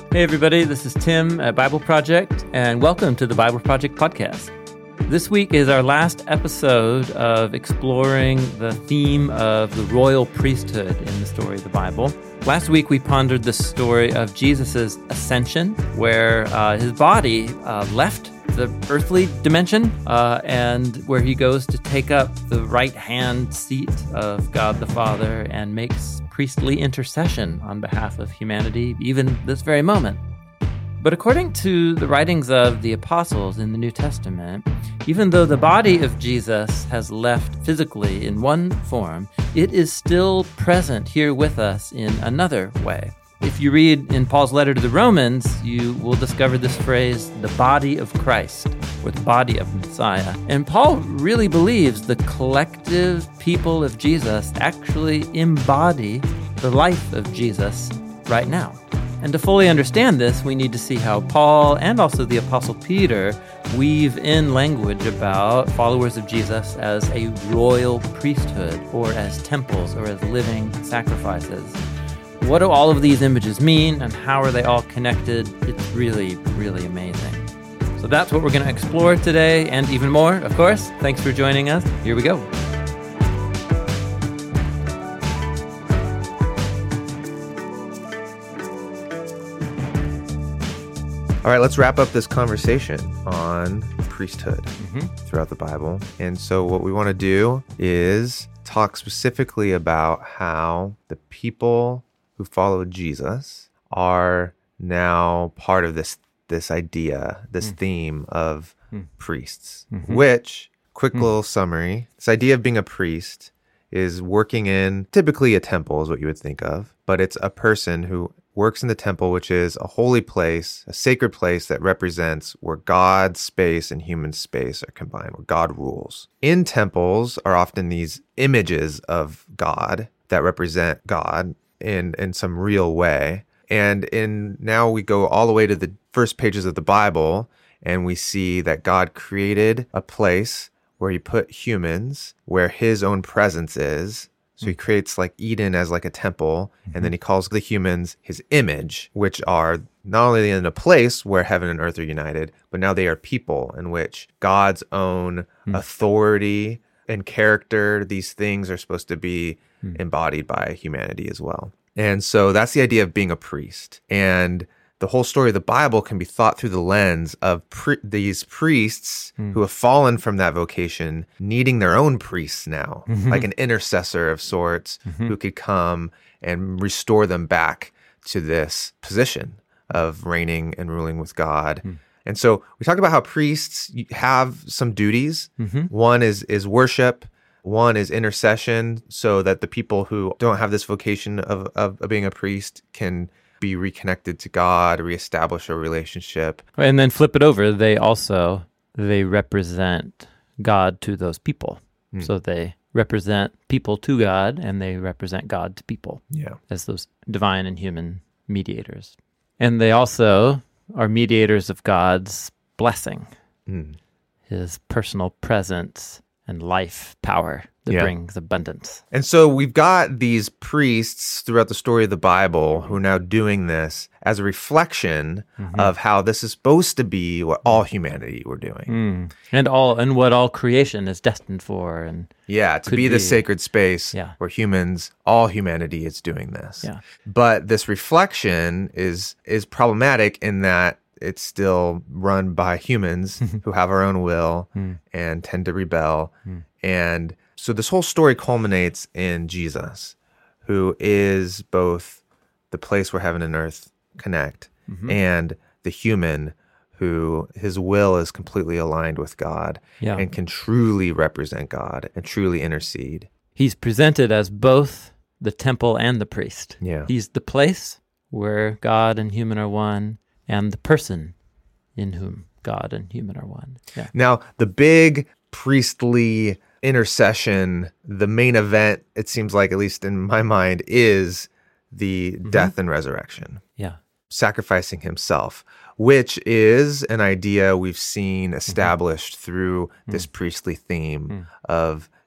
Hey everybody, this is Tim at Bible Project, and welcome to the Bible Project podcast. This week is our last episode of exploring the theme of the royal priesthood in the story of the Bible. Last week we pondered the story of Jesus' ascension, where his body left the earthly dimension and where he goes to take up the right-hand seat of God the Father and makes priestly intercession on behalf of humanity, even this very moment. But according to the writings of the apostles in the New Testament, even though the body of Jesus has left physically in one form, it is still present here with us in another way. If you read in Paul's letter to the Romans, you will discover this phrase, the body of Christ, or the body of Messiah. And Paul really believes the collective people of Jesus actually embody the life of Jesus right now. And to fully understand this, we need to see how Paul and also the Apostle Peter weave in language about followers of Jesus as a royal priesthood, or as temples, or as living sacrifices. What do all of these images mean, and how are they all connected? It's really, really amazing. So that's what we're going to explore today, and even more, of course. Thanks for joining us. Here we go. All right, let's wrap up this conversation on priesthood throughout the Bible. And so what we want to do is talk specifically about how the people who follow Jesus are now part of this idea, this theme of priests, which, quick little summary, this idea of being a priest is working in typically a temple is what you would think of, but it's a person who works in the temple, which is a holy place, a sacred place that represents where God's space and human space are combined, where God rules. In temples are often these images of God that represent God in some real way. And now we go all the way to the first pages of the Bible, and we see that God created a place where he put humans, where his own presence is. So he creates like Eden as like a temple, and then he calls the humans his image, which are not only in a place where heaven and earth are united, but now they are people in which God's own authority and character, these things are supposed to be embodied by humanity as well. And so that's the idea of being a priest. And the whole story of the Bible can be thought through the lens of these priests who have fallen from that vocation, needing their own priests now, like an intercessor of sorts who could come and restore them back to this position of reigning and ruling with God. And so we talk about how priests have some duties. One is worship. One is intercession, so that the people who don't have this vocation of being a priest can be reconnected to God, reestablish a relationship. And then flip it over, they represent God to those people. So they represent people to God, and they represent God to people as those divine and human mediators. And they also are mediators of God's blessing, his personal presence and life power that brings abundance. And so we've got these priests throughout the story of the Bible who are now doing this as a reflection of how this is supposed to be what all humanity were doing. And what all creation is destined for. And to be the sacred space where all humanity is doing this. But this reflection is problematic in that it's still run by humans who have our own will and tend to rebel. And so this whole story culminates in Jesus, who is both the place where heaven and earth connect and the human who his will is completely aligned with God and can truly represent God and truly intercede. He's presented as both the temple and the priest. Yeah. He's the place where God and human are one, and the person in whom God and human are one. Yeah. Now, the big priestly intercession, the main event, it seems like, at least in my mind, is the death and resurrection. Yeah. Sacrificing himself, which is an idea we've seen established through this priestly theme of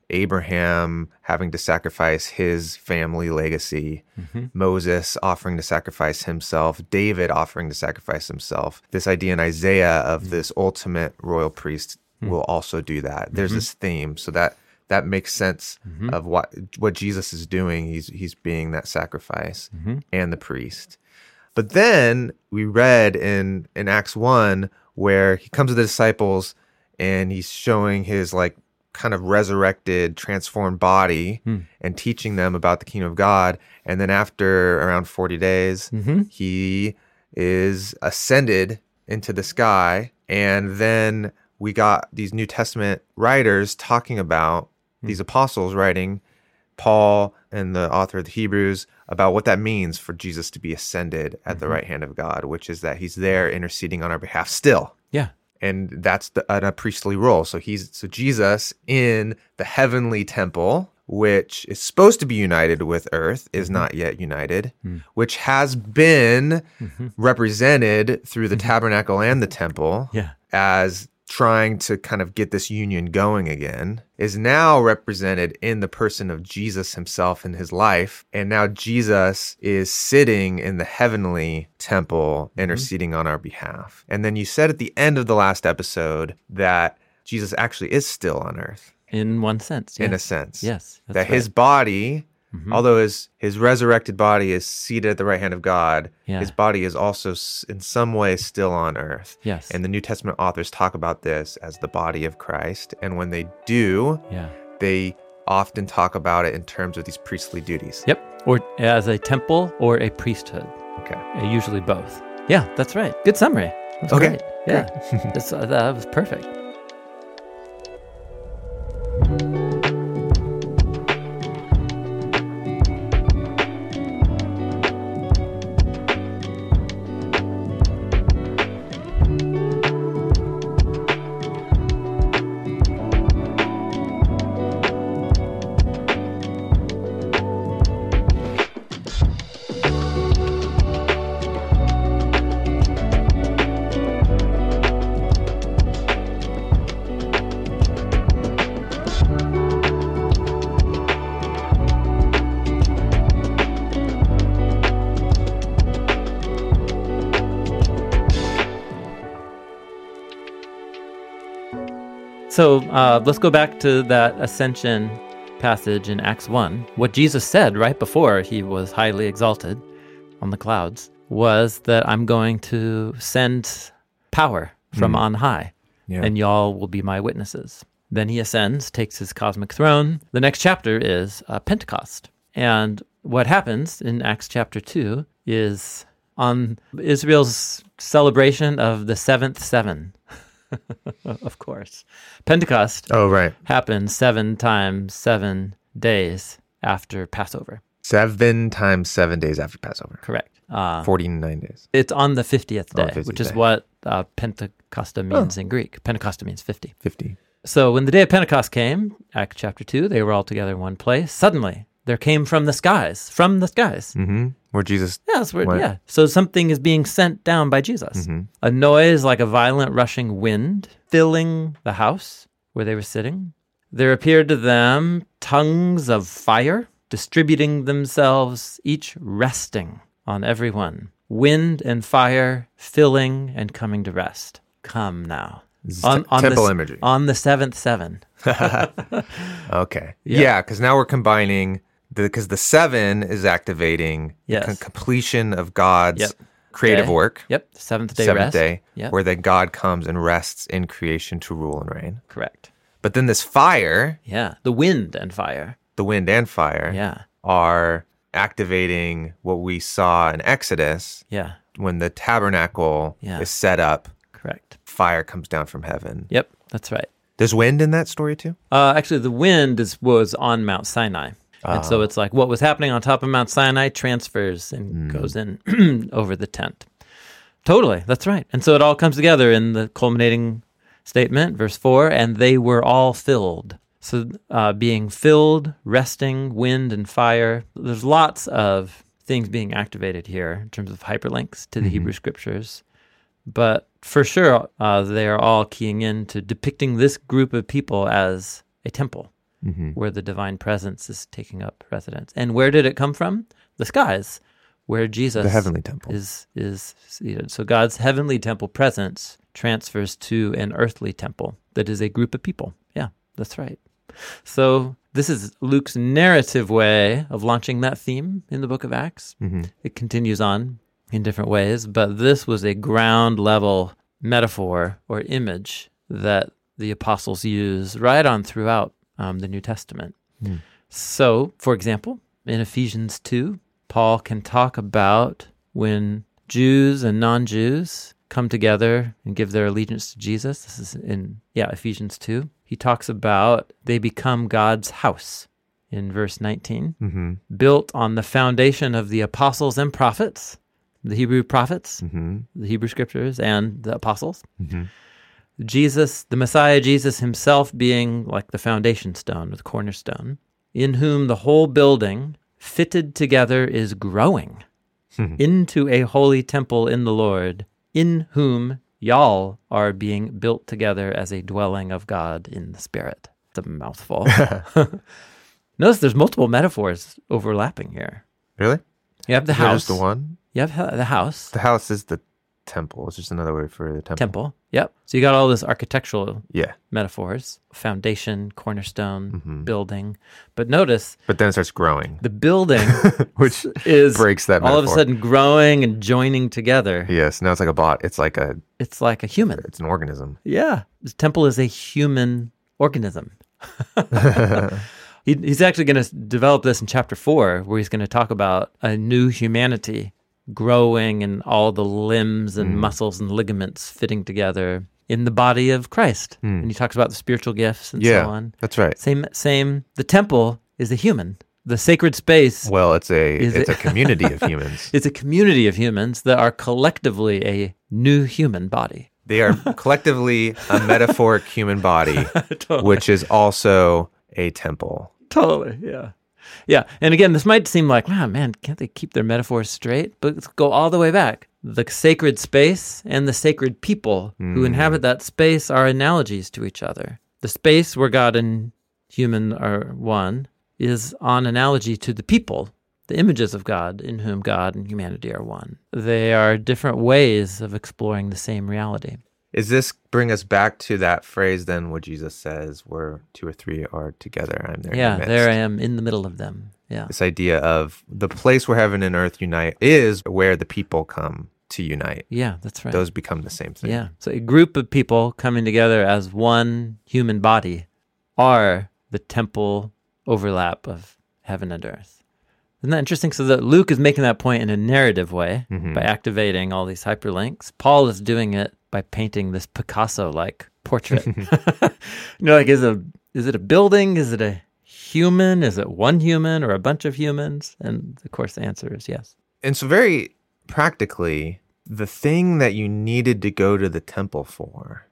Abraham having to sacrifice his family legacy, Moses offering to sacrifice himself, David offering to sacrifice himself. This idea in Isaiah of this ultimate royal priest will also do that. There's this theme, so that makes sense of what Jesus is doing. He's being that sacrifice and the priest. But then we read in Acts 1 where he comes to the disciples and he's showing his like kind of resurrected, transformed body and teaching them about the kingdom of God. And then after around 40 days, he is ascended into the sky. And then we got these New Testament writers talking about these apostles writing, Paul and the author of the Hebrews, about what that means for Jesus to be ascended at the right hand of God, which is that he's there interceding on our behalf still. Yeah. And that's a priestly role. So Jesus in the heavenly temple, which is supposed to be united with earth, is not yet united, which has been represented through the tabernacle and the temple as trying to kind of get this union going again, is now represented in the person of Jesus himself in his life. And now Jesus is sitting in the heavenly temple interceding on our behalf. And then you said at the end of the last episode that Jesus actually is still on earth. In one sense. In a sense. Yes. That his body, although his resurrected body is seated at the right hand of God, his body is also in some way still on earth. Yes. And the New Testament authors talk about this as the body of Christ. And when they do, they often talk about it in terms of these priestly duties. Yep. Or as a temple or a priesthood. Okay. Usually both. Yeah, that's right. Good summary. That's okay. Great. Yeah. That was perfect. So let's go back to that ascension passage in Acts 1. What Jesus said right before he was highly exalted on the clouds was that I'm going to send power from on high, and y'all will be my witnesses. Then he ascends, takes his cosmic throne. The next chapter is Pentecost. And what happens in Acts chapter 2 is on Israel's celebration of the seventh seven. Of course. Pentecost happened 7 times 7 days after Passover. 7 times 7 days after Passover. Correct. 49 days. It's on the 50th day, 50th which is day. what Pentecosta means in Greek. Pentecosta means 50. 50. So when the day of Pentecost came, Acts chapter 2, they were all together in one place. Suddenly, there came from the skies. Where Jesus went. So something is being sent down by Jesus. A noise like a violent rushing wind filling the house where they were sitting. There appeared to them tongues of fire distributing themselves, each resting on everyone. Wind and fire filling and coming to rest. Come now. Temple imagery. On the seventh seven. Okay. Yeah, because now we're combining, because the 7 is activating the completion of God's creative work. Yep, the seventh day seventh rest. day, Yep. where then God comes and rests in creation to rule and reign. Correct. But then this fire, the wind and fire. the wind and fire, are activating what we saw in Exodus when the tabernacle is set up. Correct. Fire comes down from heaven. Yep, that's right. There's wind in that story too? Actually, the wind was on Mount Sinai. And so it's like what was happening on top of Mount Sinai transfers and goes in over the tent. Totally, that's right. And so it all comes together in the culminating statement, verse 4, and they were all filled. So being filled, resting, wind and fire. There's lots of things being activated here in terms of hyperlinks to the Hebrew Scriptures. But for sure, they are all keying in to depicting this group of people as a temple. where the divine presence is taking up residence. And where did it come from? The skies, where Jesus The heavenly temple. is seated. So God's heavenly temple presence transfers to an earthly temple that is a group of people. Yeah, that's right. So this is Luke's narrative way of launching that theme in the book of Acts. It continues on in different ways, but this was a ground level metaphor or image that the apostles use right on throughout the New Testament. So, for example, in Ephesians 2, Paul can talk about when Jews and non-Jews come together and give their allegiance to Jesus. This is in, Ephesians 2. He talks about they become God's house in verse 19, built on the foundation of the apostles and prophets, the Hebrew prophets, the Hebrew scriptures, and the apostles. Jesus, the Messiah Jesus himself being like the foundation stone or the cornerstone, in whom the whole building fitted together is growing into a holy temple in the Lord, in whom y'all are being built together as a dwelling of God in the Spirit. It's a mouthful. Notice there's multiple metaphors overlapping here. Really? You have the Is there house. just the one? You have the house. The house is the temple. It's just another word for the temple. Temple. Yep. So you got all this architectural Yeah. metaphors, foundation, cornerstone, building. But notice But then it starts growing, the building which is breaks that all of a metaphor. sudden growing and joining together. Yes. Now it's like a bot. It's like It's like a human. it's an organism. Yeah. The temple is a human organism. He's actually going to develop this in chapter 4, where he's going to talk about a new humanity growing and all the limbs and muscles and ligaments fitting together in the body of Christ. And he talks about the spiritual gifts and Yeah. so on. That's right. Same. The temple is a human. The sacred space Well, it's a community of humans. is a community of humans that are collectively a new human body. They are collectively a metaphoric human body, which is also a temple. Totally, yeah. Yeah, and again, this might seem like, wow, man, can't they keep their metaphors straight? But let's go all the way back. The sacred space and the sacred people who inhabit that space are analogies to each other. The space where God and human are one is on analogy to the people, the images of God in whom God and humanity are one. They are different ways of exploring the same reality. Is this bring us back to that phrase then where Jesus says, where 2 or 3 are together, I'm there in Yeah, your midst? there I am in the middle of them. Yeah. This idea of the place where heaven and earth unite is where the people come to unite. Yeah, that's right. Those become the same thing. Yeah. So a group of people coming together as one human body are the temple overlap of heaven and earth. Isn't that interesting? So that Luke is making that point in a narrative way by activating all these hyperlinks. Paul is doing it by painting this Picasso-like portrait. Like is it a building? Is it a human? Is it one human or a bunch of humans? And of course the answer is yes. And so very practically, the thing that you needed to go to the temple for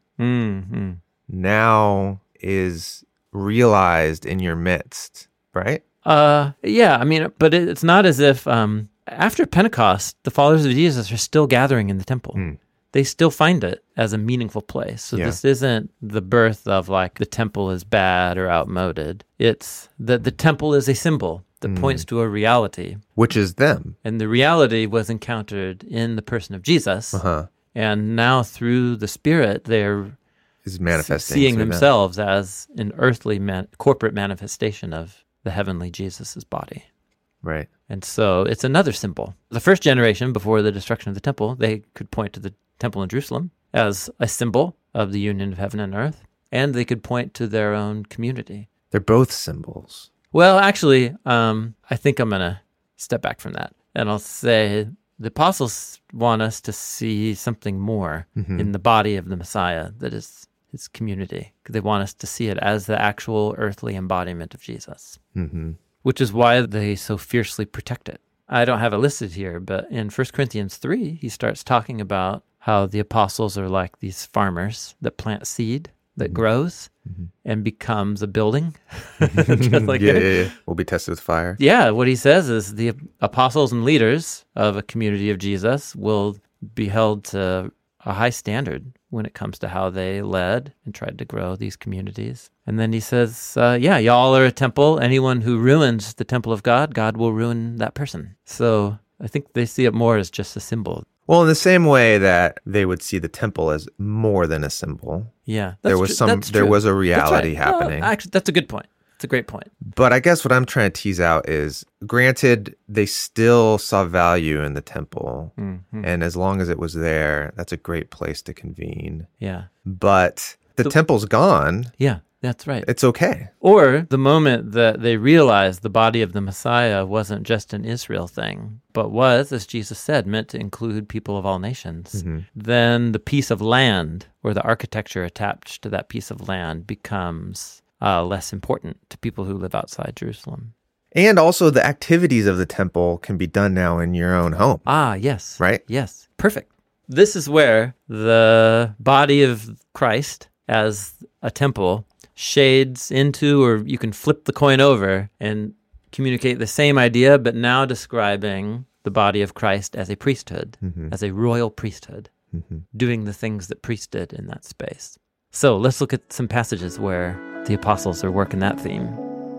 now is realized in your midst, right? Yeah, I mean, but it's not as if after Pentecost, the followers of Jesus are still gathering in the temple. They still find it as a meaningful place. So this isn't the birth of like the temple is bad or outmoded. It's that the temple is a symbol that points to a reality. Which is them. And the reality was encountered in the person of Jesus. And now through the Spirit, they're Is manifesting. seeing through them. themselves as an earthly corporate manifestation of the heavenly Jesus's body. Right. And so it's another symbol. The first generation, before the destruction of the temple, they could point to the temple in Jerusalem as a symbol of the union of heaven and earth, and they could point to their own community. They're both symbols. Well, actually, I think I'm going to step back from that, and I'll say the apostles want us to see something more in the body of the Messiah that is his community. They want us to see it as the actual earthly embodiment of Jesus, which is why they so fiercely protect it. I don't have it listed here, but in 1 Corinthians 3, he starts talking about how the apostles are like these farmers that plant seed that grows and becomes a building. Just like Yeah. Will be tested with fire. Yeah, what he says is the apostles and leaders of a community of Jesus will be held to a high standard when it comes to how they led and tried to grow these communities. And then he says, y'all are a temple. Anyone who ruins the temple of God, God will ruin that person. So I think they see it more as just a symbol. Well, in the same way that they would see the temple as more than a symbol. Yeah. There was a reality happening. Well, actually, that's a good point. It's a great point. But I guess what I'm trying to tease out is, granted, they still saw value in the temple. Mm-hmm. And as long as it was there, that's a great place to convene. Yeah. But the temple's gone. Yeah, that's right. It's okay. Or the moment that they realized the body of the Messiah wasn't just an Israel thing, but was, as Jesus said, meant to include people of all nations, then the piece of land or the architecture attached to that piece of land becomes less important to people who live outside Jerusalem. And also the activities of the temple can be done now in your own home. Ah, yes. Right? Yes. Perfect. This is where the body of Christ as a temple shades into, or you can flip the coin over and communicate the same idea, but now describing the body of Christ as a priesthood, as a royal priesthood, doing the things that priests did in that space. So let's look at some passages where the apostles are working that theme.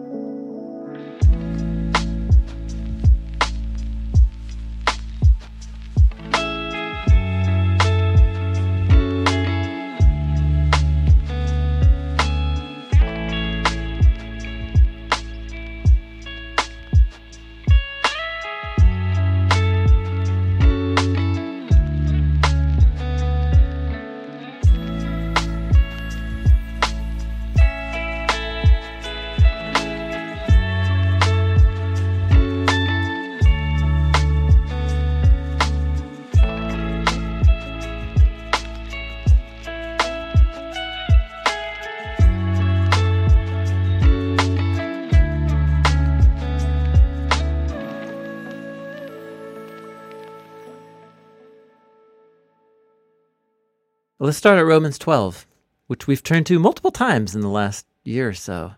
Let's start at Romans 12, which we've turned to multiple times in the last year or so.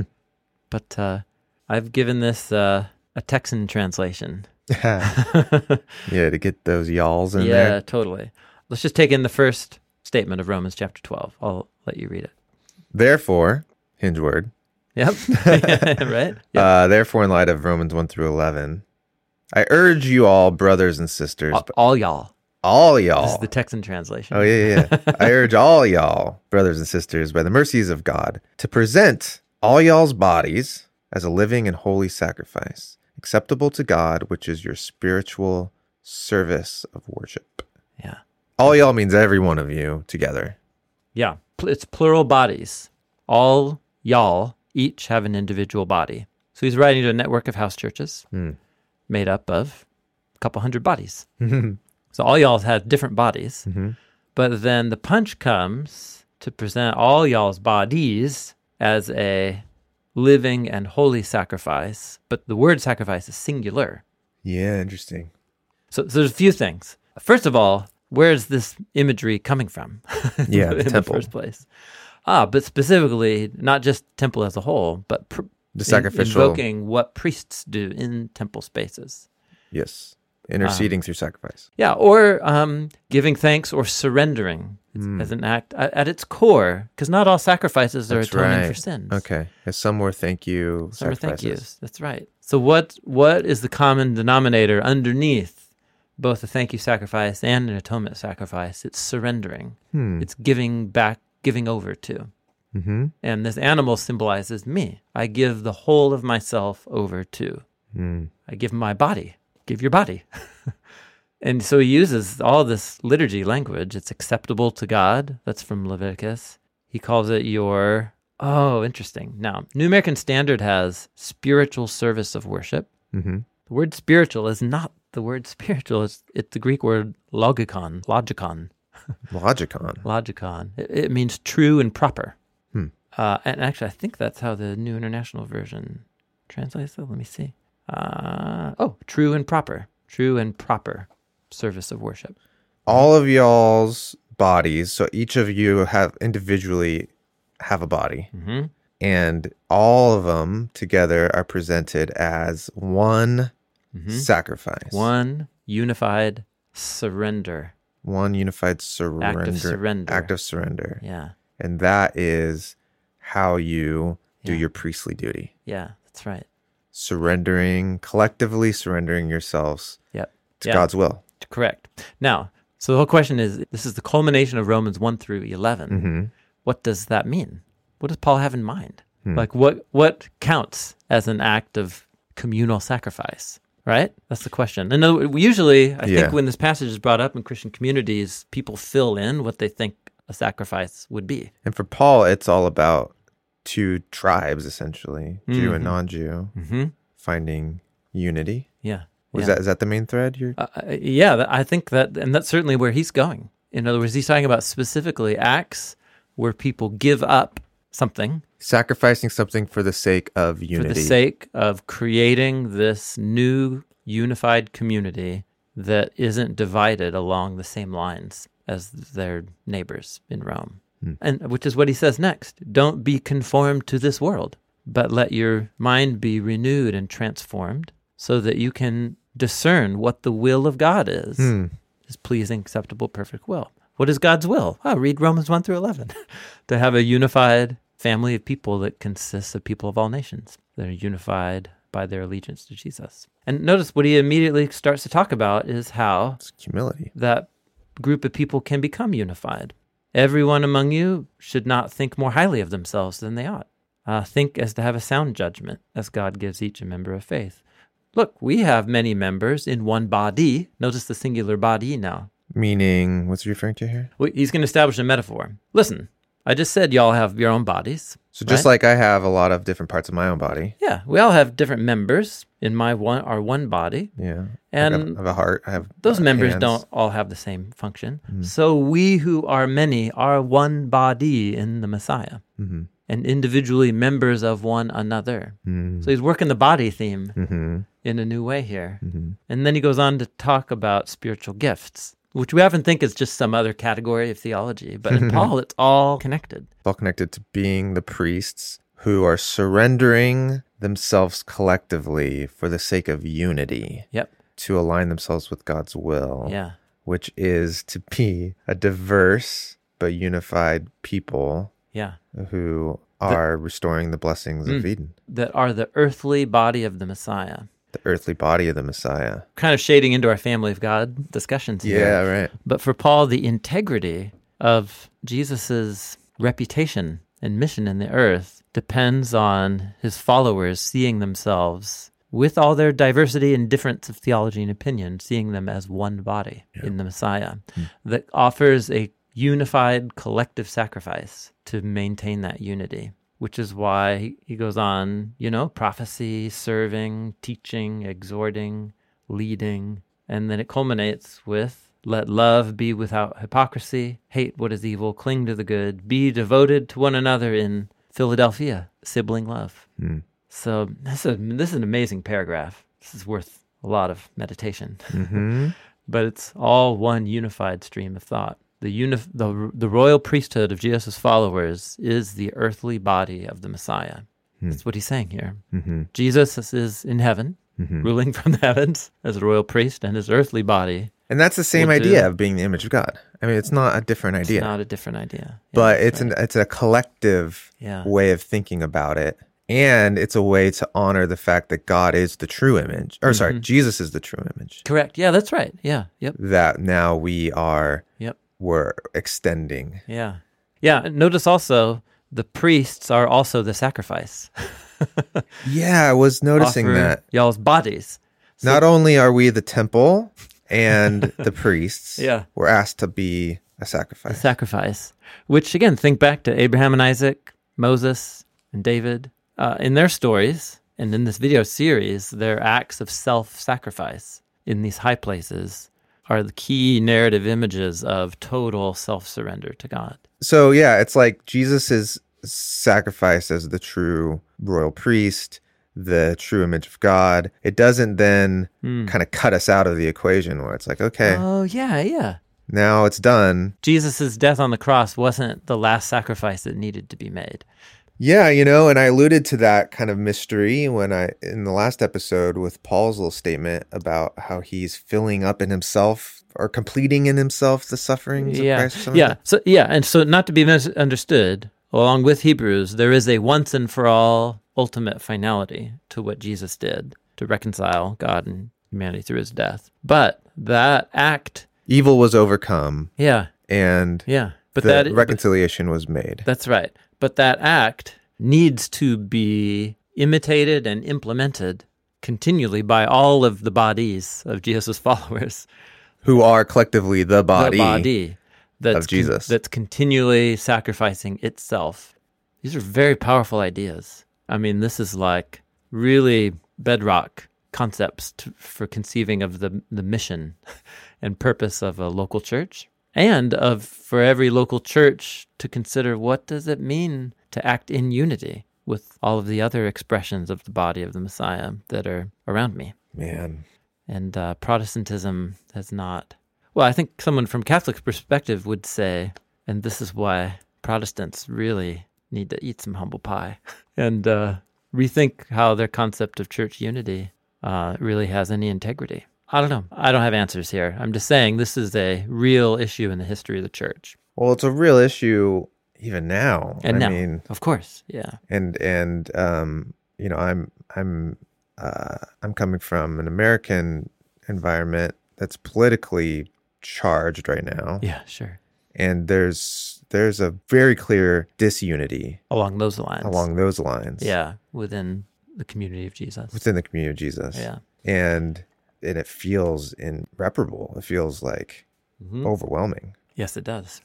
But I've given this a Texan translation. To get those y'alls in there. Yeah, totally. Let's just take in the first statement of Romans chapter 12. I'll let you read it. Therefore, hinge word. Yep. Right? Yep. Therefore, in light of Romans 1 through 11, I urge you all, brothers and sisters. All y'all. All y'all. This is the Texan translation. Oh, yeah. I urge all y'all, brothers and sisters, by the mercies of God, to present all y'all's bodies as a living and holy sacrifice, acceptable to God, which is your spiritual service of worship. Yeah. All y'all means every one of you together. Yeah. It's plural bodies. All y'all each have an individual body. So he's writing to a network of house churches made up of a couple hundred bodies. So all y'all have different bodies, but then the punch comes to present all y'all's bodies as a living and holy sacrifice, but the word sacrifice is singular. Yeah, interesting. So there's a few things. First of all, where is this imagery coming from? Yeah, the in temple. The first place. But specifically, not just temple as a whole, but the sacrificial. Invoking what priests do in temple spaces. Yes. Interceding through sacrifice. Yeah, or giving thanks or surrendering as an act at its core, because not all sacrifices are atoning for sins. Okay. Some were thank you Some sacrifices. are thank yous. That's right. So what is the common denominator underneath both a thank you sacrifice and an atonement sacrifice? It's surrendering. It's giving back, giving over to. And this animal symbolizes me. I give the whole of myself over to. I give my body. Give your body. And so he uses all this liturgy language. It's acceptable to God. That's from Leviticus. He calls it interesting. Now, New American Standard has spiritual service of worship. The word spiritual is not the word spiritual. It's the Greek word logikon. Logikon. It means true and proper. And actually, I think that's how the New International Version translates it. Let me see. True and proper service of worship. All of y'all's bodies, so each of you have individually have a body, and all of them together are presented as one sacrifice. One unified surrender. One unified surrender. Act of surrender. Yeah. And that is how you do your priestly duty. Yeah, that's right. Collectively surrendering yourselves to God's will. Correct. Now, so the whole question is, this is the culmination of Romans 1 through 11. Mm-hmm. What does that mean? What does Paul have in mind? Like what counts as an act of communal sacrifice, right? That's the question. And usually, I think when this passage is brought up in Christian communities, people fill in what they think a sacrifice would be. And for Paul, it's all about two tribes, essentially, Jew and non-Jew, finding unity. Yeah. Is that the main thread here? I think that, and that's certainly where he's going. In other words, he's talking about specifically acts where people give up something. Sacrificing something for the sake of unity. For the sake of creating this new unified community that isn't divided along the same lines as their neighbors in Rome. And which is what he says next. Don't be conformed to this world, but let your mind be renewed and transformed so that you can discern what the will of God is. His pleasing, acceptable, perfect will. What is God's will? Read Romans 1 through 11. To have a unified family of people that consists of people of all nations that are unified by their allegiance to Jesus. And notice what he immediately starts to talk about is how it's humility. That group of people can become unified. Everyone among you should not think more highly of themselves than they ought. Think as to have a sound judgment, as God gives each a member of faith. Look, we have many members in one body. Notice the singular body now. Meaning, what's he referring to here? Well, he's going to establish a metaphor. Listen, I just said y'all have your own bodies. So just like I have a lot of different parts of my own body. Yeah, we all have different members in our one body. Yeah. And I have a heart. I have those members hands. don't all have the same function. So we who are many are one body in the Messiah. And individually members of one another. So he's working the body theme in a new way here. And then he goes on to talk about spiritual gifts, which we often think is just some other category of theology. But in Paul, it's all connected. It's all connected to being the priests who are surrendering themselves collectively for the sake of unity. Yep. To align themselves with God's will. Yeah. Which is to be a diverse but unified people. Yeah. Who are restoring the blessings of Eden. That are the earthly body of the Messiah. The earthly body of the Messiah. Kind of shading into our family of God discussions here. Yeah, right. But for Paul, the integrity of Jesus's reputation and mission in the earth depends on his followers seeing themselves, with all their diversity and difference of theology and opinion, seeing them as one body in the Messiah that offers a unified collective sacrifice to maintain that unity, which is why he goes on, prophecy, serving, teaching, exhorting, leading, and then it culminates with, let love be without hypocrisy, hate what is evil, cling to the good, be devoted to one another in Philadelphia, sibling love. So this is an amazing paragraph. This is worth a lot of meditation. But it's all one unified stream of thought. The royal priesthood of Jesus' followers is the earthly body of the Messiah. That's what he's saying here. Jesus is in heaven, ruling from the heavens as a royal priest, and his earthly body. And that's the same idea of being the image of God. I mean, it's not a different idea. It's not a different idea. But it's a collective way of thinking about it. And it's a way to honor the fact that God is the true image. Or sorry, Jesus is the true image. Correct. Yeah, that's right. Yeah. Yep. That now we are... We're extending. Yeah. Notice also the priests are also the sacrifice. I was noticing that. Y'all's bodies. So, not only are we the temple and the priests, we're asked to be a sacrifice. A sacrifice. Which, again, think back to Abraham and Isaac, Moses and David. In their stories, and in this video series, their acts of self-sacrifice in these high places are the key narrative images of total self-surrender to God. So it's like Jesus is sacrificed as the true royal priest, the true image of God. It doesn't then kind of cut us out of the equation where it's like, okay. Oh, yeah. Now it's done. Jesus' death on the cross wasn't the last sacrifice that needed to be made. Yeah, and I alluded to that kind of mystery in the last episode with Paul's little statement about how he's filling up in himself or completing in himself the sufferings of Christ. Or something like that. And so not to be misunderstood, along with Hebrews, there is a once and for all ultimate finality to what Jesus did to reconcile God and humanity through his death. But that act, evil was overcome. Yeah. And But the reconciliation was made. That's right. But that act needs to be imitated and implemented continually by all of the bodies of Jesus' followers. Who are collectively the body of Jesus. That's continually sacrificing itself. These are very powerful ideas. I mean, this is like really bedrock concepts for conceiving of the mission and purpose of a local church. And for every local church to consider, what does it mean to act in unity with all of the other expressions of the body of the Messiah that are around me? Man. And Protestantism has not... Well, I think someone from Catholic perspective would say, and this is why Protestants really need to eat some humble pie and rethink how their concept of church unity really has any integrity. I don't know. I don't have answers here. I'm just saying this is a real issue in the history of the church. Well, it's a real issue even now. I mean, of course, yeah. And I'm coming from an American environment that's politically charged right now. Yeah, sure. And there's a very clear disunity along those lines. Yeah, within the community of Jesus. Yeah. And it feels irreparable. It feels like overwhelming. Yes, it does.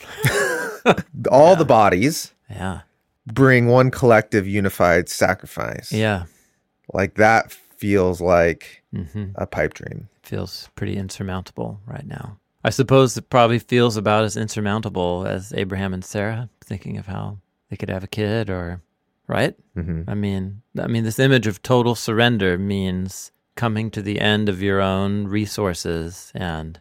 All the bodies bring one collective unified sacrifice. Yeah. Like that feels like a pipe dream. Feels pretty insurmountable right now. I suppose it probably feels about as insurmountable as Abraham and Sarah thinking of how they could have a kid right? Mm-hmm. I mean, this image of total surrender means coming to the end of your own resources and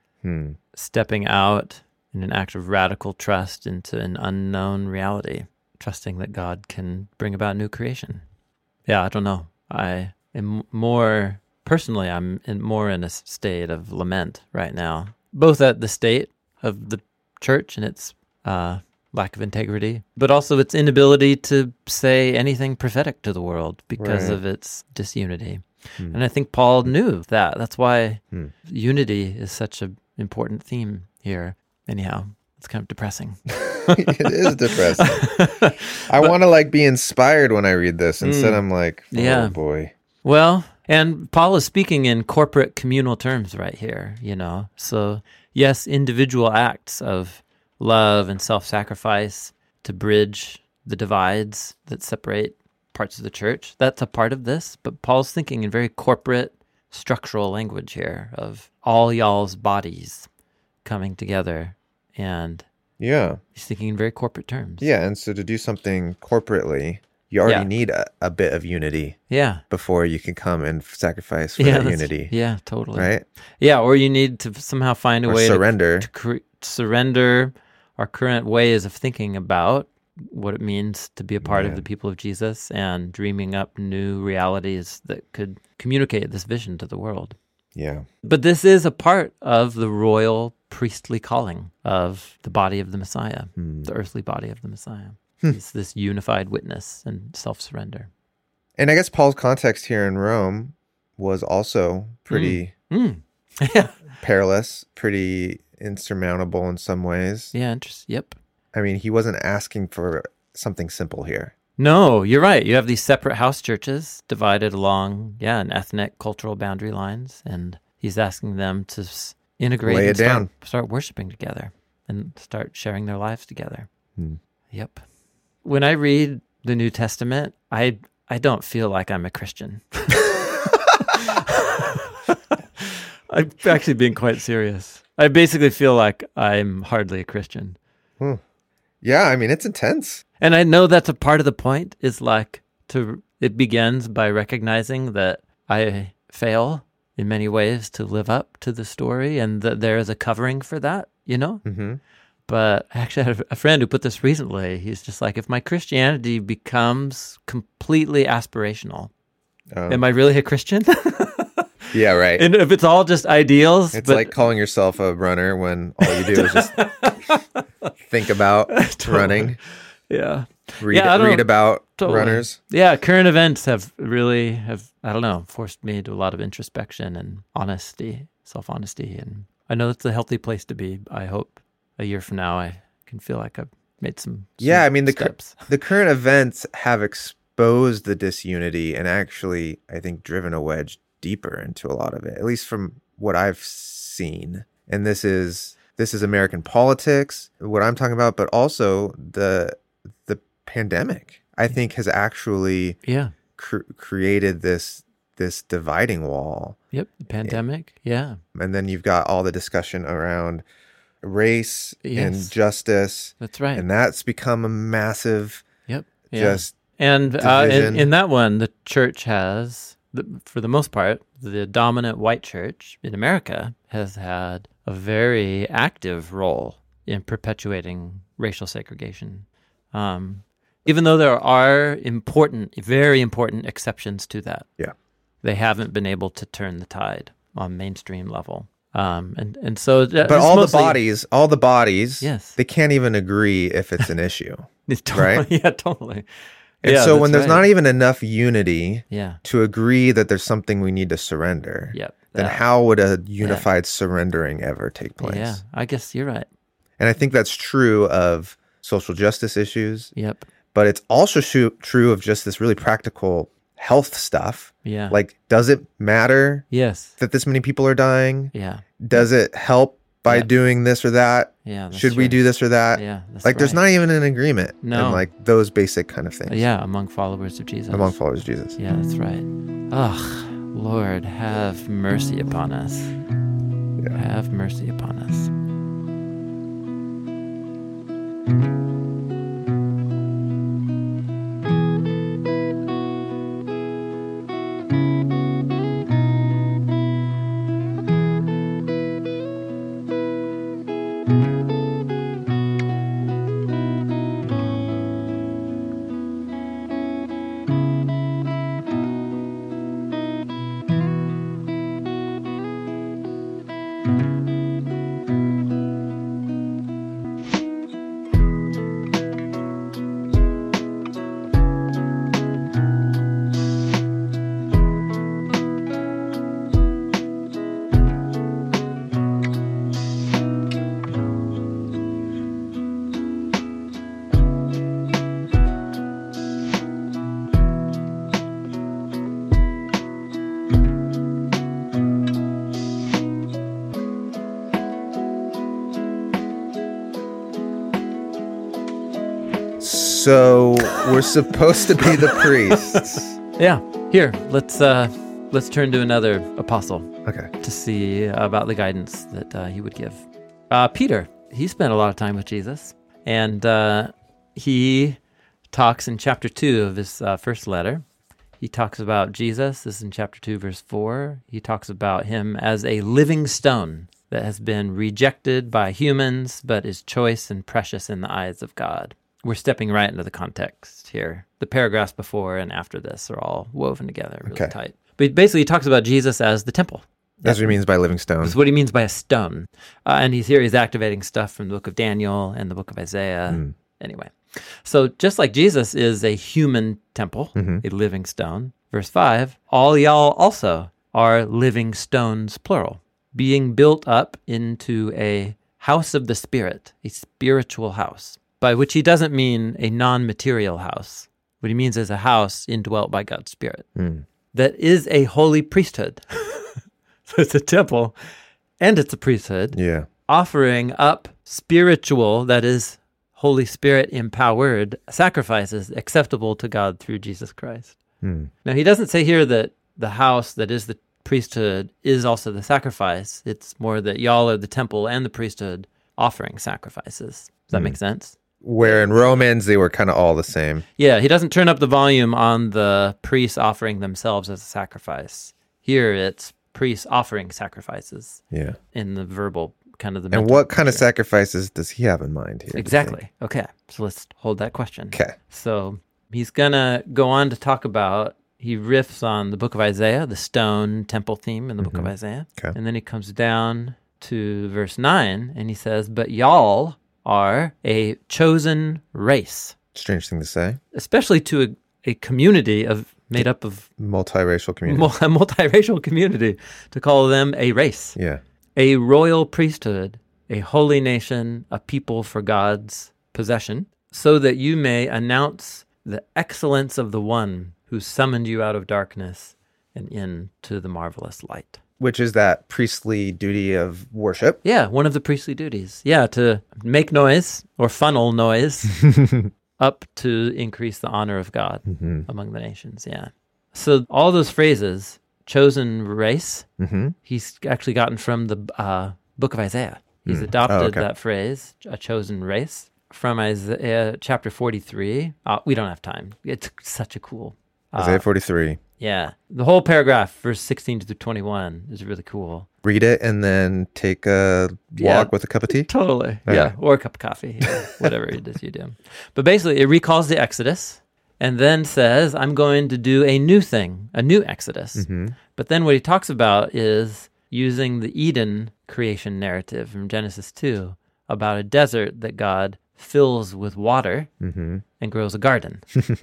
stepping out in an act of radical trust into an unknown reality, trusting that God can bring about new creation. Yeah, I don't know. I am more, personally, I'm more in a state of lament right now, both at the state of the church and its lack of integrity, but also its inability to say anything prophetic to the world because of its disunity. And I think Paul knew that. That's why unity is such an important theme here. Anyhow, it's kind of depressing. It is depressing. I want to be inspired when I read this. Instead, I'm like, oh boy. Well, and Paul is speaking in corporate communal terms right here, So yes, individual acts of love and self-sacrifice to bridge the divides that separate parts of the church. That's a part of this, but Paul's thinking in very corporate, structural language here of all y'all's bodies coming together, and he's thinking in very corporate terms. Yeah, and so to do something corporately, you already need a bit of unity. Yeah, before you can come and sacrifice for that unity. Yeah, totally. Right. Yeah, or you need to somehow find a way surrender. to surrender our current ways of thinking about what it means to be a part of the people of Jesus and dreaming up new realities that could communicate this vision to the world. Yeah. But this is a part of the royal priestly calling of the body of the Messiah, the earthly body of the Messiah. It's this unified witness and self-surrender. And I guess Paul's context here in Rome was also pretty perilous, pretty insurmountable in some ways. Yeah, interesting. Yep. I mean, he wasn't asking for something simple here. No, you're right. You have these separate house churches divided along, an ethnic, cultural boundary lines, and he's asking them to integrate Lay it down. Start worshiping together and start sharing their lives together. Yep. When I read the New Testament, I don't feel like I'm a Christian. I'm actually being quite serious. I basically feel like I'm hardly a Christian. Yeah, I mean, it's intense. And I know that's a part of the point is it begins by recognizing that I fail in many ways to live up to the story and that there is a covering for that, But I actually had a friend who put this recently. He's just like, if my Christianity becomes completely aspirational, am I really a Christian? Yeah, right. And if it's all just ideals. It's like calling yourself a runner when all you do is just think about running. Yeah. Read about runners. Yeah, current events have I don't know, forced me to a lot of introspection and honesty, self-honesty. And I know it's a healthy place to be. I hope a year from now I can feel like I've made some I mean, steps. The current events have exposed the disunity and actually, I think, driven a wedge deeper into a lot of it, at least from what I've seen. And this is American politics, what I'm talking about, but also the pandemic, I think, has actually created this dividing wall. Yep, the pandemic, yeah. And then you've got all the discussion around race and justice. That's right. And that's become a massive division. In that one, the church has, for the most part, the dominant white church in America has had a very active role in perpetuating racial segregation. Even though there are very important exceptions to that. Yeah. They haven't been able to turn the tide on mainstream level. And so, but all the bodies, yes, they can't even agree if it's an issue, right? Yeah, totally. And so when there's not even enough unity to agree that there's something we need to surrender, then how would a unified surrendering ever take place? Yeah, I guess you're right. And I think that's true of social justice issues. Yep. But it's also true of just this really practical health stuff. Yeah. Like, does it matter that this many people are dying? Yeah. Does it help by doing this or that? Yeah. Should we do this or that? Yeah. That's like, there's not even an agreement. No. And like those basic kind of things. Yeah. Among followers of Jesus. Yeah, that's right. Ugh, Lord, have mercy upon us. Yeah. Have mercy upon us. So we're supposed to be the priests. Yeah. Here, let's turn to another apostle. Okay. To see about the guidance that he would give. Peter, he spent a lot of time with Jesus, and he talks in chapter 2 of his first letter. He talks about Jesus. This is in chapter 2, verse 4. He talks about him as a living stone that has been rejected by humans, but is choice and precious in the eyes of God. We're stepping right into the context here. The paragraphs before and after this are all woven together really tight. But basically, he talks about Jesus as the temple. That's what he means by living stone. That's what he means by a stone. And he's activating stuff from the book of Daniel and the book of Isaiah. Anyway, so just like Jesus is a human temple, a living stone, verse 5, all y'all also are living stones, plural, being built up into a house of the Spirit, a spiritual house. By which he doesn't mean a non-material house. What he means is a house indwelt by God's Spirit. That is a holy priesthood. So it's a temple and it's a priesthood. Yeah. Offering up spiritual, that is Holy Spirit empowered sacrifices acceptable to God through Jesus Christ. Now he doesn't say here that the house that is the priesthood is also the sacrifice. It's more that y'all are the temple and the priesthood offering sacrifices. Does that make sense? Where in Romans, they were kind of all the same. Yeah, he doesn't turn up the volume on the priests offering themselves as a sacrifice. Here, it's priests offering sacrifices in the verbal kind of the And mental what kind of picture. sacrifices does he have in mind here? do you think? Exactly. Okay. So let's hold that question. Okay. So he's going to go on to talk about, he riffs on the book of Isaiah, the stone temple theme in the book of Isaiah. Okay. And then he comes down to verse 9 and he says, but y'all are a chosen race, Strange thing to say. especially to a community made up of Multiracial community. a multiracial community, to call them a race, Yeah. a royal priesthood, a holy nation, a people for God's possession, so that you may announce the excellence of the one who summoned you out of darkness and into the marvelous light. Which is that priestly duty of worship. Yeah, one of the priestly duties. Yeah, to make noise or funnel noise up to increase the honor of God among the nations. Yeah. So all those phrases, chosen race, he's actually gotten from the book of Isaiah. He's adopted that phrase, a chosen race, from Isaiah chapter 43. We don't have time. It's such a cool. Isaiah 43. Yeah. The whole paragraph, verse 16 to 21, is really cool. Read it and then take a walk with a cup of tea. Totally. Okay. Yeah. Or a cup of coffee. Yeah. Whatever it is you do. But basically, it recalls the Exodus and then says, I'm going to do a new thing, a new Exodus. But then what he talks about is using the Eden creation narrative from Genesis 2 about a desert that God fills with water and grows a garden.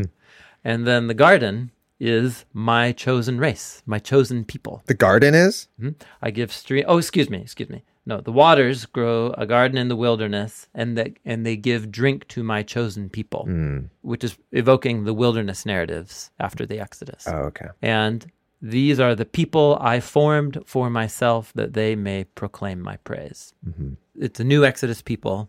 And then the garden is my chosen race, my chosen people. The garden is? I give stream. Oh, excuse me. No, the waters grow a garden in the wilderness, and they give drink to my chosen people, which is evoking the wilderness narratives after the Exodus. Oh, okay. And these are the people I formed for myself, that they may proclaim my praise. It's a new Exodus people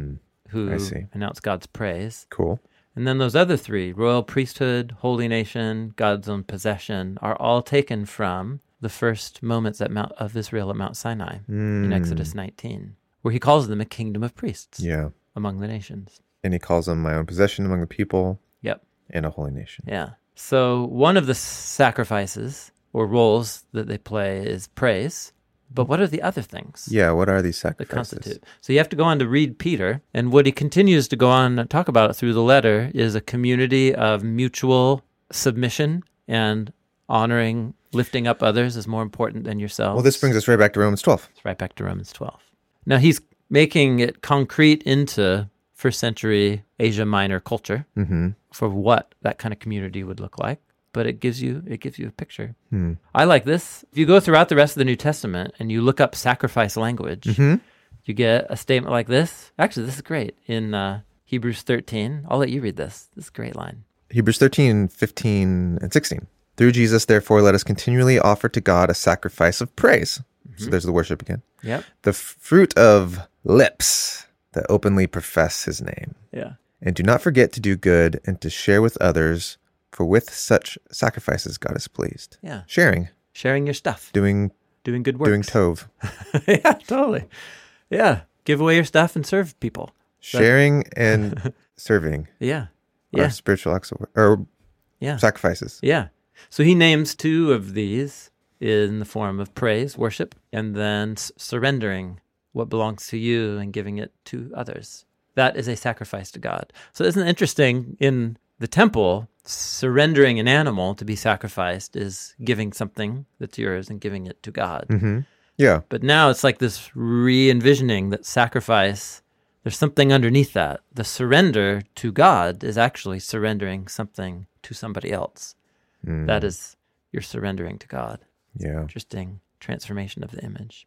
who I see. announce God's praise. Cool. And then those other three, royal priesthood, holy nation, God's own possession, are all taken from the first moments of Israel at Mount Sinai in Exodus 19, where he calls them a kingdom of priests Yeah. among the nations. And he calls them my own possession among the people Yep. and a holy nation. Yeah. So one of the sacrifices or roles that they play is praise. But what are the other things Yeah, what are these that sacrifices? constitute? So you have to go on to read Peter, and what he continues to go on and talk about through the letter is a community of mutual submission and honoring, lifting up others is more important than yourself. Well, this brings us right back to Romans 12. It's right back to Romans 12. Now he's making it concrete into first century Asia Minor culture for what that kind of community would look like. But it gives you a picture. I like this. If you go throughout the rest of the New Testament and you look up sacrifice language, you get a statement like this. Actually, this is great. In Hebrews 13, I'll let you read this. This is a great line. Hebrews 13, 15, and 16. Through Jesus, therefore, let us continually offer to God a sacrifice of praise. So there's the worship again. Yep. The fruit of lips that openly profess his name. Yeah. And do not forget to do good and to share with others, for with such sacrifices God is pleased. Yeah. Sharing, Sharing your stuff. doing Doing good works. doing tov. Yeah, totally. Yeah. Give away your stuff and serve people. Sharing and serving Yeah. are Yeah. spiritual acts of, or Yeah. sacrifices. Yeah. So he names two of these in the form of praise, worship, and then surrendering what belongs to you and giving it to others. That is a sacrifice to God. So isn't it interesting, in the temple, surrendering an animal to be sacrificed is giving something that's yours and giving it to God. Yeah. But now it's like this re-envisioning that sacrifice, there's something underneath that. The surrender to God is actually surrendering something to somebody else. That is, you're surrendering to God. Yeah. Interesting transformation of the image.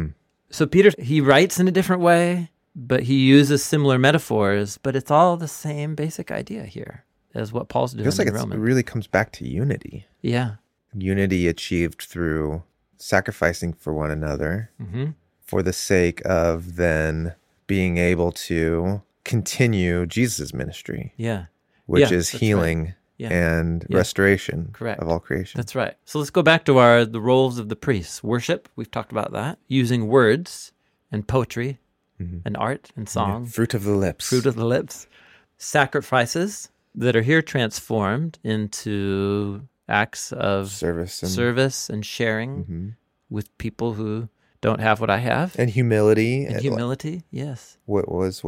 So Peter, he writes in a different way, but he uses similar metaphors, but it's all the same basic idea here as what Paul's doing Feels like in it Romans. really comes back to unity. Yeah. Unity achieved through sacrificing for one another for the sake of then being able to continue Jesus' ministry, Yeah. which Yeah, is that's healing right. Yeah. and Yeah. restoration Correct. of all creation. That's right. So let's go back to the roles of the priests. Worship, we've talked about that. Using words and poetry and art and song. Fruit of the lips. Fruit of the lips. Sacrifices that are here transformed into acts of service and service and sharing with people who don't have what I have. And humility. And humility, yes. What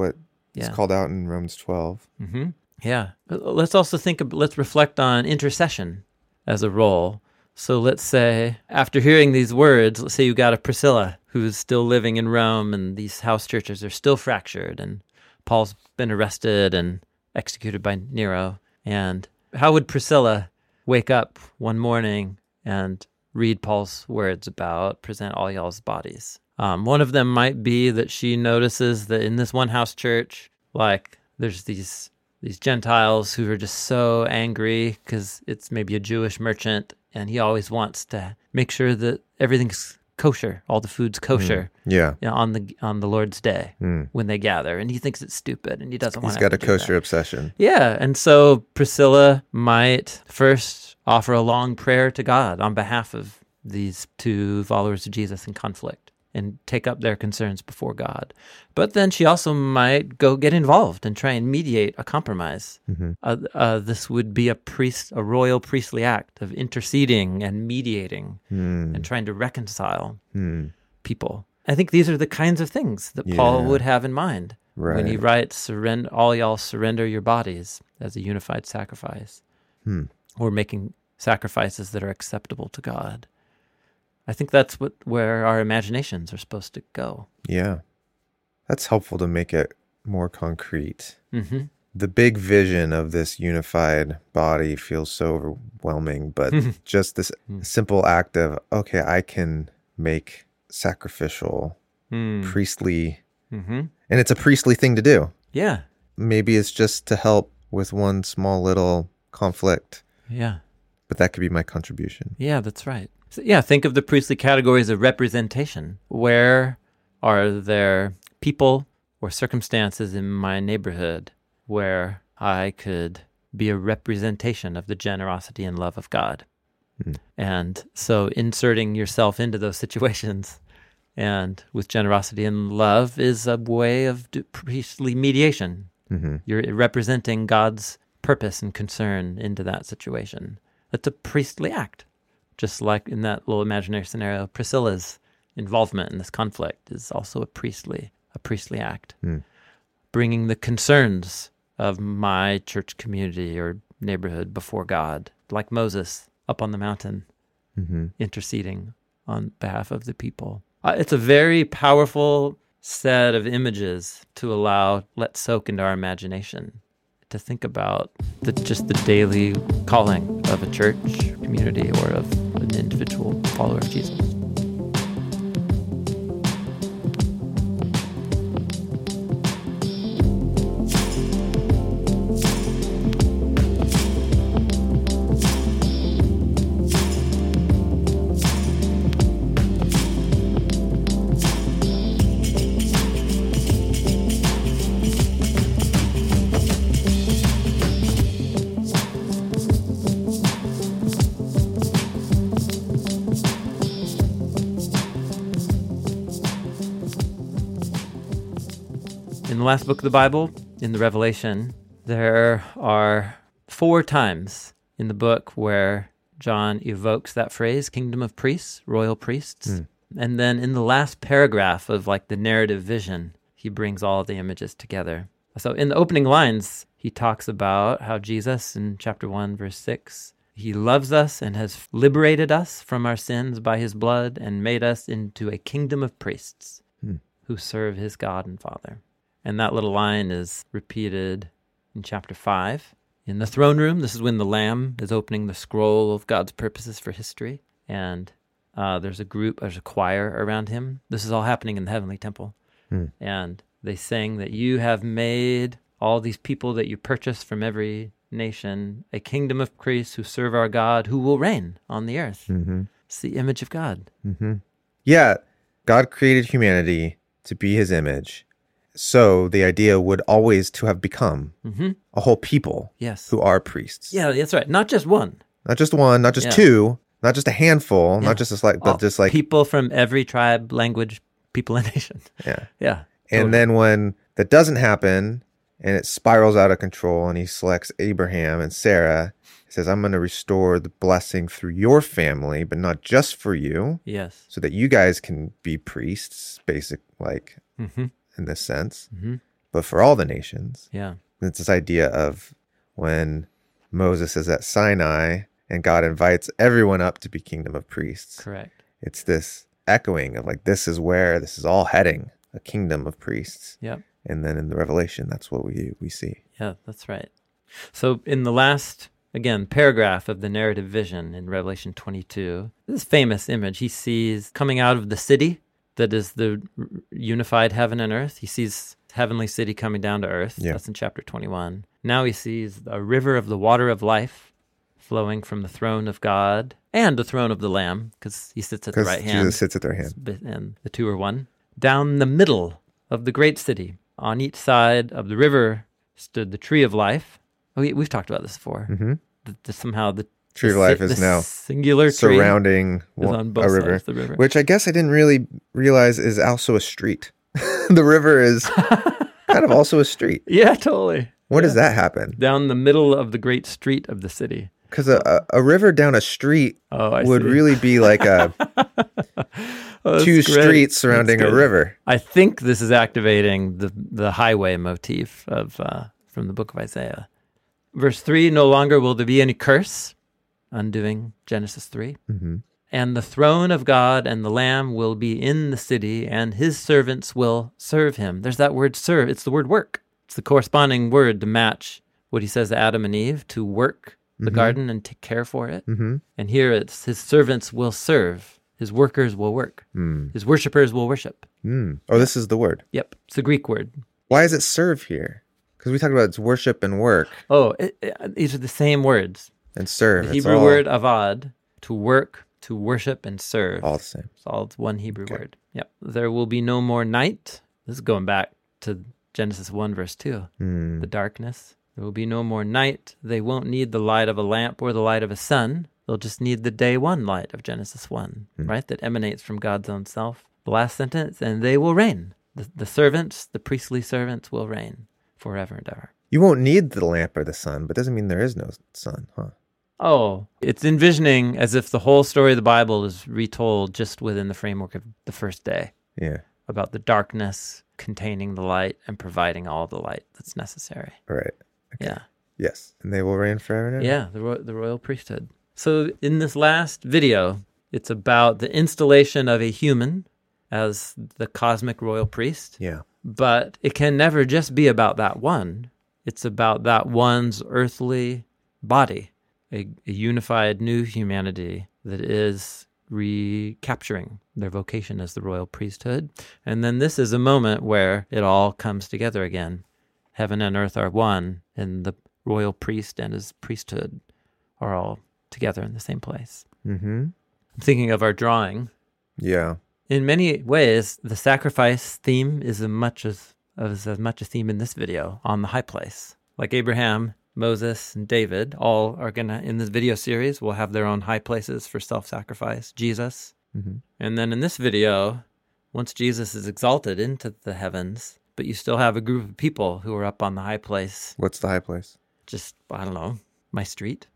is called out in Romans 12. Mm-hmm. Yeah. Let's also let's reflect on intercession as a role. So let's say, after hearing these words, let's say you got a Priscilla who's still living in Rome, and these house churches are still fractured, and Paul's been arrested and executed by Nero. And how would Priscilla wake up one morning and read Paul's words about present all y'all's bodies? One of them might be that she notices that in this one house church, like, there's these Gentiles who are just so angry because it's maybe a Jewish merchant, and he always wants to make sure that everything's kosher, all the food's kosher. On the Lord's Day when they gather, and he thinks it's stupid, and he doesn't want to. He's got a kosher obsession. Yeah, and so Priscilla might first offer a long prayer to God on behalf of these two followers of Jesus in conflict, and take up their concerns before God. But then she also might go get involved and try and mediate a compromise. This would be a royal priestly act of interceding and mediating and trying to reconcile people. I think these are the kinds of things that Paul would have in mind when he writes, all y'all surrender your bodies as a unified sacrifice, or making sacrifices that are acceptable to God. I think that's where our imaginations are supposed to go. Yeah. That's helpful to make it more concrete. Mm-hmm. The big vision of this unified body feels so overwhelming, but just this simple act of, okay, I can make sacrificial, priestly, and it's a priestly thing to do. Yeah. Maybe it's just to help with one small little conflict. Yeah. But that could be my contribution. Yeah, that's right. So, think of the priestly categories of representation. Where are there people or circumstances in my neighborhood where I could be a representation of the generosity and love of God? And so inserting yourself into those situations and with generosity and love is a way of priestly mediation. You're representing God's purpose and concern into that situation. That's a priestly act. Just like in that little imaginary scenario, Priscilla's involvement in this conflict is also a priestly act. Bringing the concerns of my church community or neighborhood before God, like Moses up on the mountain, interceding on behalf of the people. It's a very powerful set of images to let soak into our imagination, to think about just the daily calling of a church community or of an individual follower of Jesus. In the last book of the Bible, in the Revelation, there are 4 times in the book where John evokes that phrase, kingdom of priests, royal priests. And then in the last paragraph of the narrative vision, he brings all the images together. So in the opening lines, he talks about how Jesus, in chapter 1, verse 6, he loves us and has liberated us from our sins by his blood and made us into a kingdom of priests who serve his God and Father. And that little line is repeated in chapter 5. In the throne room, this is when the Lamb is opening the scroll of God's purposes for history. And there's a choir around him. This is all happening in the heavenly temple. And they sing that you have made all these people that you purchased from every nation a kingdom of priests who serve our God, who will reign on the earth. It's the image of God. Yeah, God created humanity to be his image. So the idea would always to have become a whole people who are priests. Yeah, that's right. Not just one. Not just one, not just two, not just a handful, not just but just people from every tribe, language, people, and nation. Yeah. And then when that doesn't happen and it spirals out of control and he selects Abraham and Sarah He says, I'm going to restore the blessing through your family, but not just for you, Yes. so that you guys can be priests, Mm-hmm. in this sense, Mm-hmm. but for all the nations. Yeah. And it's this idea of when Moses is at Sinai and God invites everyone up to be kingdom of priests. Correct. It's this echoing of like, this is where this is all heading, a kingdom of priests. Yep. And then in the Revelation, that's what we see. Yeah, that's right. So in the last, again, paragraph of the narrative vision in Revelation 22, this famous image, he sees coming out of the city that is the unified heaven and earth. He sees heavenly city coming down to earth. Yeah. That's in chapter 21. Now he sees a river of the water of life flowing from the throne of God and the throne of the Lamb, because he sits at the right hand. Jesus sits at their hand. And the two are one. Down the middle of the great city, on each side of the river, stood the tree of life. We've talked about this before. Mm-hmm. Somehow the Tree of life is now singular tree surrounding is on both a river, sides of the river. which I guess I didn't really realize is also a street. The river is kind of also a street. Yeah, totally. When does that happen? Down the middle of the great street of the city. Because a river down a street would see. really be like a two that's great. streets surrounding That's a good. river. I think this is activating the highway motif of from the book of Isaiah. Verse 3, no longer will there be any curse, undoing Genesis 3. Mm-hmm. And the throne of God and the Lamb will be in the city, and his servants will serve him. There's that word serve. It's the word work. It's the corresponding word to match what he says to Adam and Eve, to work the garden and take care for it. Mm-hmm. And here it's his servants will serve. His workers will work. His worshipers will worship. Oh, this is the word. Yep. It's a Greek word. Why is it serve here? Because we talked about it's worship and work Oh, these are the same words. and serve. The It's Hebrew all, word avad, to work, to worship, and serve. all the same. It's all one Hebrew word. Yep. There will be no more night. This is going back to Genesis 1, verse 2. The darkness. There will be no more night. They won't need the light of a lamp or the light of a sun. They'll just need the day one light of Genesis 1, right? That emanates from God's own self. The last sentence, and they will reign. The servants, the priestly servants will reign forever and ever. You won't need the lamp or the sun, but doesn't mean there is no sun, huh? Oh, it's envisioning as if the whole story of the Bible is retold just within the framework of the first day, Yeah. about the darkness containing the light and providing all the light that's necessary. Right. Okay. Yeah. Yes. And they will reign forever and ever. Yeah, the royal priesthood. So in this last video, it's about the installation of a human as the cosmic royal priest. Yeah. But it can never just be about that one. It's about that one's earthly body, a unified new humanity that is recapturing their vocation as the royal priesthood. And then this is a moment where it all comes together again. Heaven and earth are one, and the royal priest and his priesthood are all together in the same place. Mm-hmm. I'm thinking of our drawing. Yeah. In many ways, the sacrifice theme is as much a theme in this video on the high place. Like Abraham, Moses, and David, all are going to, in this video series, will have their own high places for self-sacrifice. Jesus. Mm-hmm. And then in this video, once Jesus is exalted into the heavens, but you still have a group of people who are up on the high place. What's the high place? Just, I don't know, my street,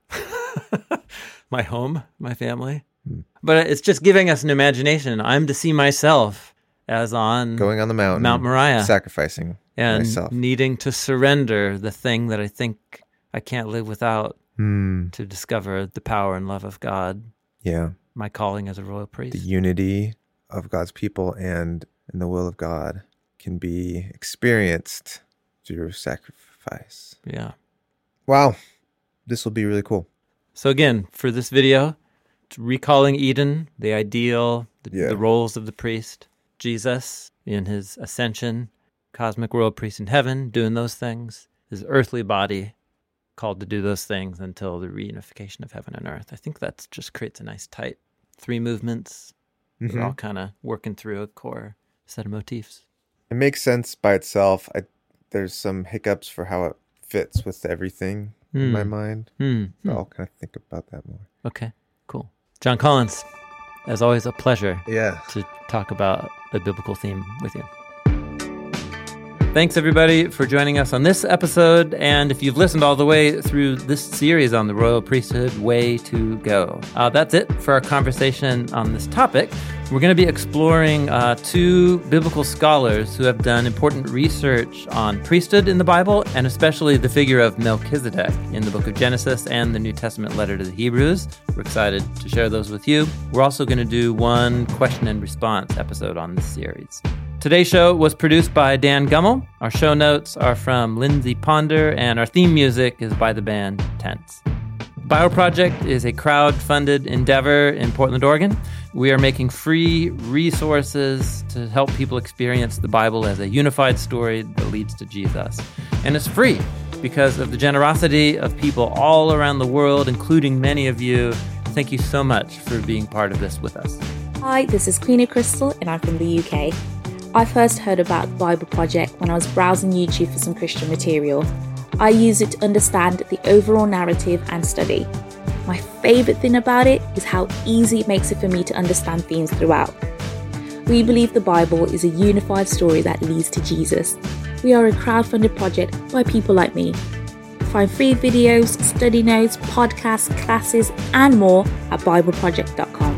my home, my family. But it's just giving us an imagination. I'm to see myself as on Going on the mountain. Mount Moriah. Sacrificing And myself. needing to surrender the thing that I think I can't live without to discover the power and love of God, Yeah. my calling as a royal priest. The unity of God's people and in the will of God can be experienced through sacrifice. Yeah. Wow. This will be really cool. So again, for this video, it's recalling Eden, the ideal, Yeah. the roles of the priest, Jesus in his ascension, cosmic royal priest in heaven, doing those things, his earthly body called to do those things until the reunification of heaven and earth. I think that just creates a nice tight 3 movements. They're all kind of working through a core set of motifs. It makes sense by itself. There's some hiccups for how it fits with everything in my mind. So I'll kind of think about that more. Okay, cool. John Collins, as always, a pleasure Yeah. to talk about a biblical theme with you. Thanks, everybody, for joining us on this episode. And if you've listened all the way through this series on the royal priesthood, way to go. That's it for our conversation on this topic. We're going to be exploring two biblical scholars who have done important research on priesthood in the Bible, and especially the figure of Melchizedek in the book of Genesis and the New Testament letter to the Hebrews. We're excited to share those with you. We're also going to do one question and response episode on this series. Today's show was produced by Dan Gummel. Our show notes are from Lindsay Ponder, and our theme music is by the band Tense. Bible Project is a crowd-funded endeavor in Portland, Oregon. We are making free resources to help people experience the Bible as a unified story that leads to Jesus. And it's free because of the generosity of people all around the world, including many of you. Thank you so much for being part of this with us. Hi, this is Queenie Crystal, and I'm from the UK. I first heard about the Bible Project when I was browsing YouTube for some Christian material. I use it to understand the overall narrative and study. My favourite thing about it is how easy it makes it for me to understand themes throughout. We believe the Bible is a unified story that leads to Jesus. We are a crowdfunded project by people like me. Find free videos, study notes, podcasts, classes, and more at BibleProject.com.